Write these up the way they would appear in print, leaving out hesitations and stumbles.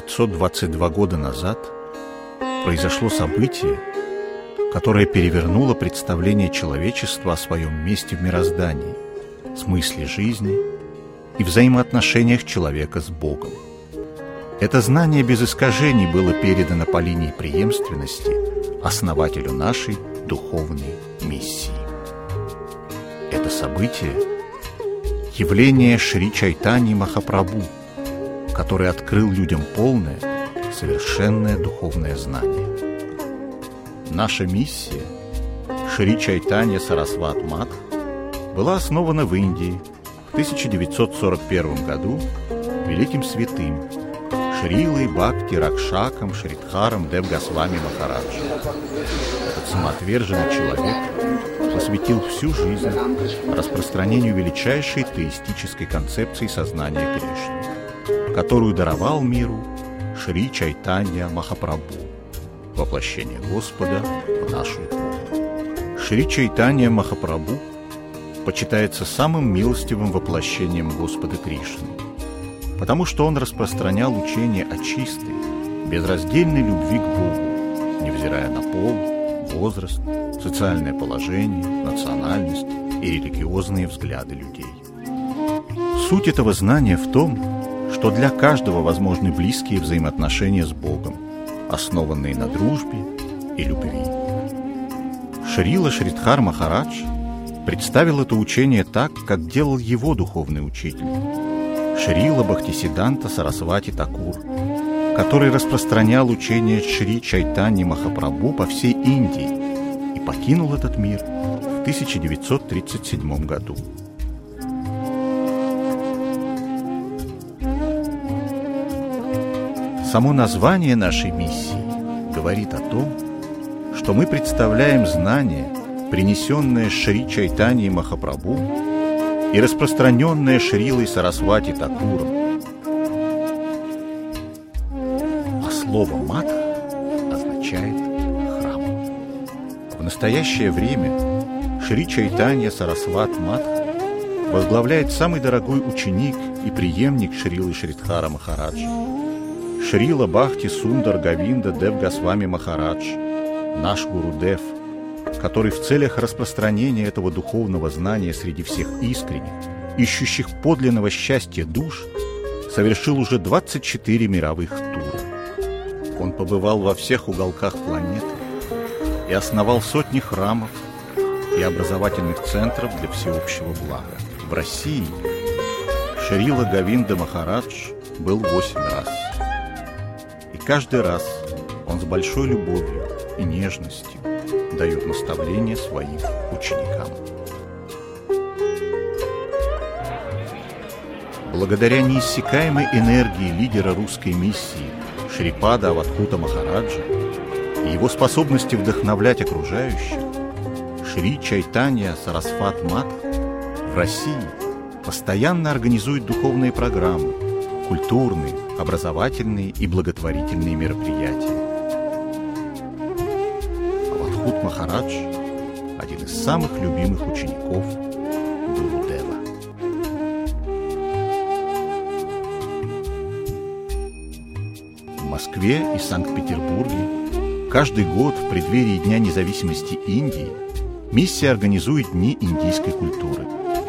522 года назад произошло событие, которое перевернуло представление человечества о своем месте в мироздании, смысле жизни и взаимоотношениях человека с Богом. Это знание без искажений было передано по линии преемственности основателю нашей духовной миссии. Это событие – явление Шри Чайтаньи Махапрабху, который открыл людям полное, совершенное духовное знание. Наша миссия Шри Чайтанья Сарасват Мат была основана в Индии в 1941 году великим святым Шрилой Бхакти Ракшаком Шридхаром Дев Госвами Махараджем. Этот самоотверженный человек посвятил всю жизнь распространению величайшей теистической концепции сознания Кришны, которую даровал миру Шри Чайтанья Махапрабху, воплощение Господа в нашу эпоху. Шри Чайтанья Махапрабху почитается самым милостивым воплощением Господа Кришны, потому что он распространял учение о чистой, безраздельной любви к Богу, невзирая на пол, возраст, социальное положение, национальность и религиозные взгляды людей. Суть этого знания в том, что для каждого возможны близкие взаимоотношения с Богом, основанные на дружбе и любви. Шрила Шридхар Махарадж представил это учение так, как делал его духовный учитель Шрила Бхактисиданта Сарасвати Такур, который распространял учение Шри Чайтаньи Махапрабху по всей Индии и покинул этот мир в 1937 году. Само название нашей миссии говорит о том, что мы представляем знание, принесенное Шри Чайтаньей Махапрабху и распространенное Шрилой Сарасвати Такуром. А слово «мат» означает «храм». В настоящее время Шри Чайтанья Сарасват Мат возглавляет самый дорогой ученик и преемник Шрилы Шридхара Махараджа, Шрила Бхакти Сундар Говинда Дев Госвами Махарадж, наш Гурудев, который в целях распространения этого духовного знания среди всех искренних, ищущих подлинного счастья душ, совершил уже 24 мировых тура. Он побывал во всех уголках планеты и основал сотни храмов и образовательных центров для всеобщего блага. В России Шрила Говинда Махарадж был 8 раз. И каждый раз он с большой любовью и нежностью дает наставления своим ученикам. Благодаря неиссякаемой энергии лидера русской миссии Шрипада Авадхута Махараджа и его способности вдохновлять окружающих, Шри Чайтанья Сарасват Мат в России постоянно организует духовные программы, культурные, образовательные и благотворительные мероприятия. Авадхут Махарадж – один из самых любимых учеников Гурудева. В Москве и Санкт-Петербурге каждый год в преддверии Дня независимости Индии миссия организует Дни индийской культуры.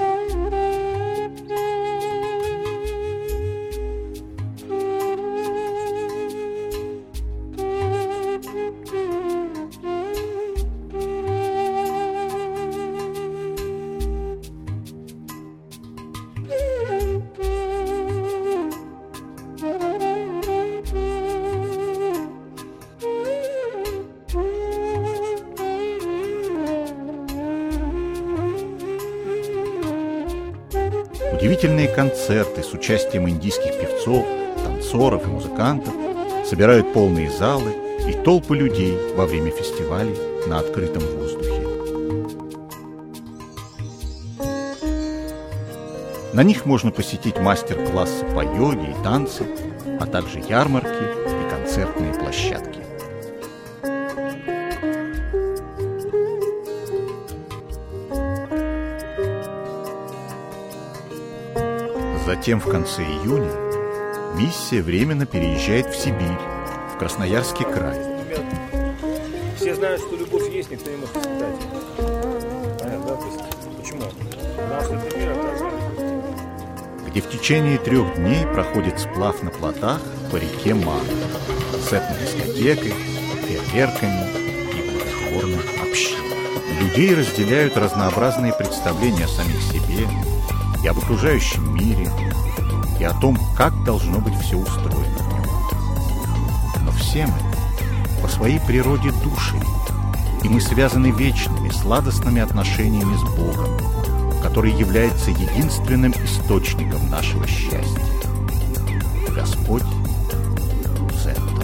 Удивительные концерты с участием индийских певцов, танцоров и музыкантов собирают полные залы и толпы людей во время фестивалей на открытом воздухе. На них можно посетить мастер-классы по йоге и танцы, а также ярмарки и концертные площадки. Затем в конце июня миссия временно переезжает в Сибирь, в Красноярский край. Все знают, что любовь есть, никто не может испытать. Понятно, да? То есть, почему? Потому что это мир, где в течение 3 дней проходит сплав на плотах по реке Ман с этнодискотекой, фейерверками и благотворной общиной. Людей разделяют разнообразные представления о самих себе и об окружающем мире, и о том, как должно быть все устроено в нем. Но все мы по своей природе души, и мы связаны вечными, сладостными отношениями с Богом, который является единственным источником нашего счастья. Господь – центр.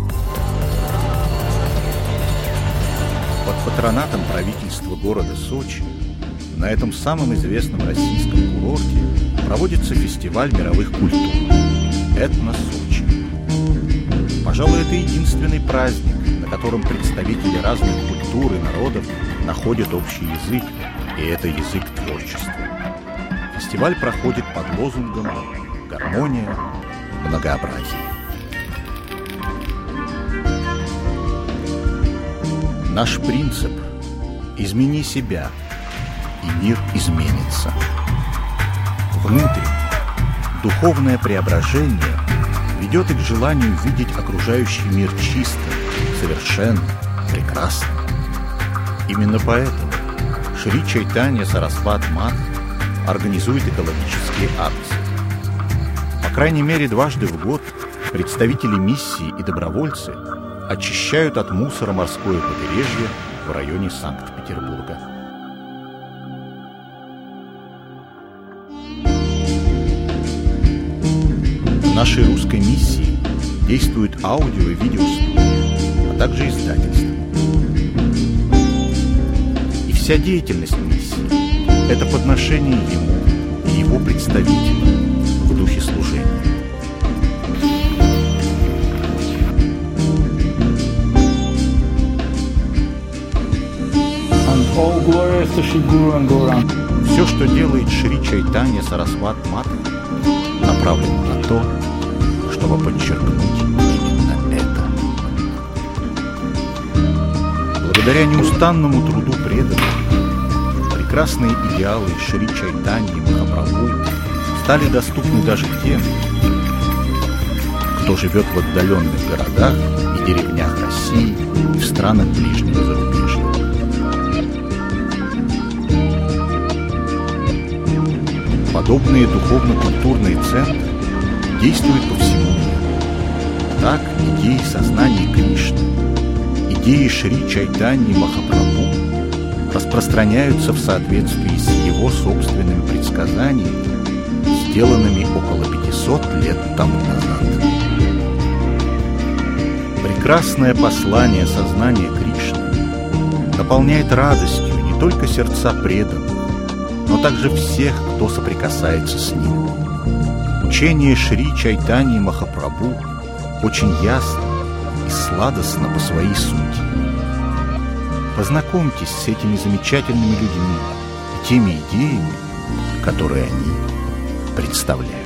Под патронатом правительства города Сочи на этом самом известном российском курорте проводится фестиваль мировых культур «Этно-Сочи». Пожалуй, это единственный праздник, на котором представители разных культур и народов находят общий язык, и это язык творчества. Фестиваль проходит под лозунгом «Гармония, многообразие». Наш принцип – измени себя, и мир изменится. Внутрь духовное преображение ведет и к желанию видеть окружающий мир чистым, совершенным, прекрасным. Именно поэтому Шри Чайтанья Сарасват Мат организует экологические акции. По крайней мере, 2 раза в год представители миссии и добровольцы очищают от мусора морское побережье в районе Санкт-Петербурга. В нашей русской миссии действуют аудио- и видеостудии, а также издательства. И вся деятельность миссии – это подношение ему и его представителям в духе служения. Все, что делает Шри Чайтанья Сарасват Мат, направлено на то, чтобы подчеркнуть именно это. Благодаря неустанному труду преданных, прекрасные идеалы Шри Чайтаньи Махапрабху стали доступны даже тем, кто живет в отдаленных городах и деревнях России и в странах ближнего зарубежья. Подобные духовно-культурные центры действуют по всему миру. Так идеи сознания Кришны, идеи Шри Чайтаньи Махапрабху распространяются в соответствии с его собственными предсказаниями, сделанными около 500 лет тому назад. Прекрасное послание сознания Кришны наполняет радостью не только сердца преданных, но также всех, кто соприкасается с ним. Учение Шри Чайтаньи Махапрабху очень ясно и сладостно по своей сути. Познакомьтесь с этими замечательными людьми и теми идеями, которые они представляют.